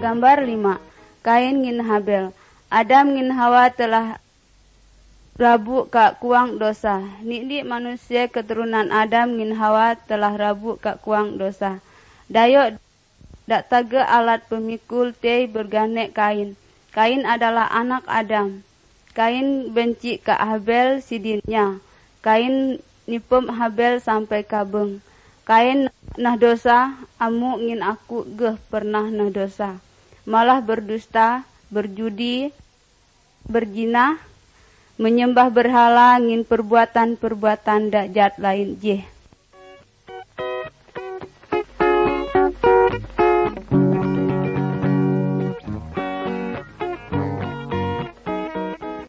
Gambar 5. Kain ngin Habel. Adam ngin Hawa telah rabu ka kuang dosa. Nidi manusia keturunan Adam ngin Hawa telah rabu ka kuang dosa. Dayo dak taga alat pemikul tei berganek Kain. Kain adalah anak Adam. Kain benci ka Habel sidinnya. Kain nipem Habel sampai kabeng. Kain nah dosa, amu ngin aku geh pernah nah dosa. Malah berdusta, berjudi, berzina, menyembah berhala ngin perbuatan-perbuatan dak jat lain jeh.